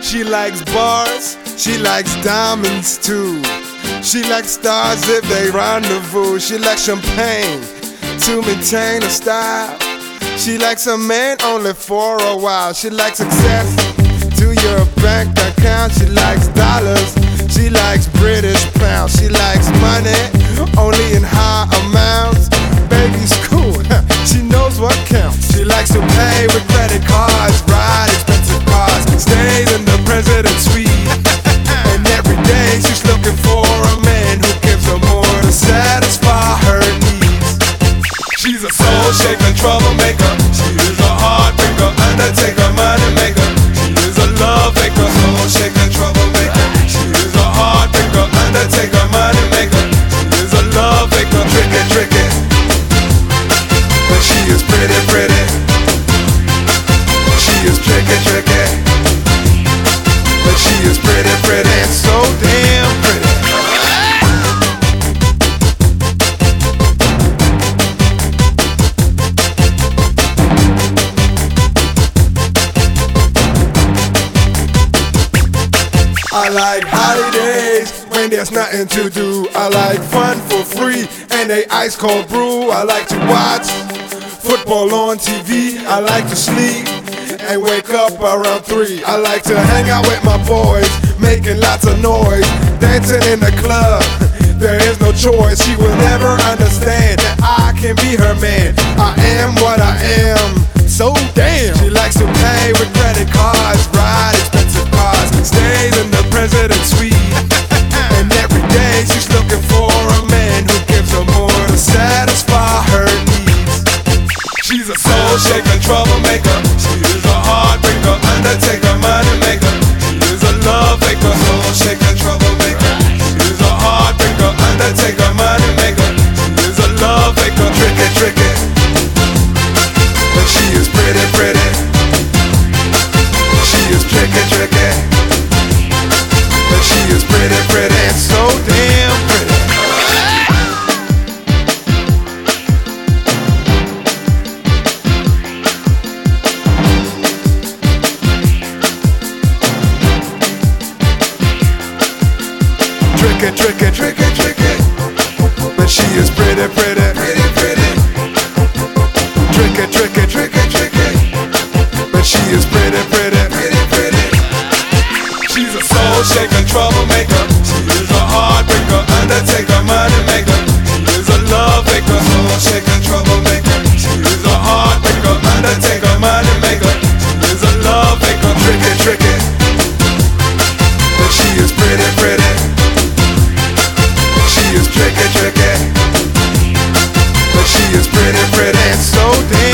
She likes bars, she likes diamonds too. She likes stars if they rendezvous. She likes champagne to maintain her style. She likes a man only for a while. She likes success to your bank account. She likes dollars, she likes British pounds. She likes money only in high amounts. Baby's cool, she knows what counts. She likes to pay with credit cards, ride expensive cars, stays in the president's suite. And every day she's looking for a man who gives her more to satisfy her needs. She's a soul shaker, troublemaker. She is a heartbreaker, undertaker, money maker. She is a love maker, soul shaker, troublemaker. She is a heartbreaker, undertaker, money maker. She is a love maker, tricky, tricky. But she is pretty, pretty. She is tricky, tricky. But she is pretty, pretty, and so damn pretty. I like holidays when there's nothing to do. I like fun for free and a ice cold brew. I like to watch football on TV. I like to sleep and wake up around 3. I like to hang out with my boys, making lots of noise, dancing in the club. There is no choice. She will never understand that I can be her man. I am what I am. So damn. She likes to pay with credit cards, ride expensive cars, stays in the president's suite. And every day she's looking for a man who gives her more to satisfy her needs. She's a soul shaker, troublemaker. She is a heartbreaker, undertaker, money maker. She is a love maker, soul shaker, troublemaker. She is a heartbreaker, undertaker, money maker. She is a love maker, tricky, tricky. But she is pretty, pretty. She is tricky, tricky. But she is pretty, pretty, and so damn pretty. Tricky, tricky, tricky, tricky. But she is pretty, pretty, pretty, pretty. Tricky, tricky, tricky, tricky. But she is pretty, pretty, pretty, pretty. She's a soul shaker, troublemaker. She is a heartbreaker, undertaker, money maker. She is a love maker, soul shaker, troublemaker. She is a heartbreaker, undertaker, money maker. She is a love maker, tricky, tricky. But she is pretty, pretty. She is tricky, tricky. But she is pretty, pretty, and so damn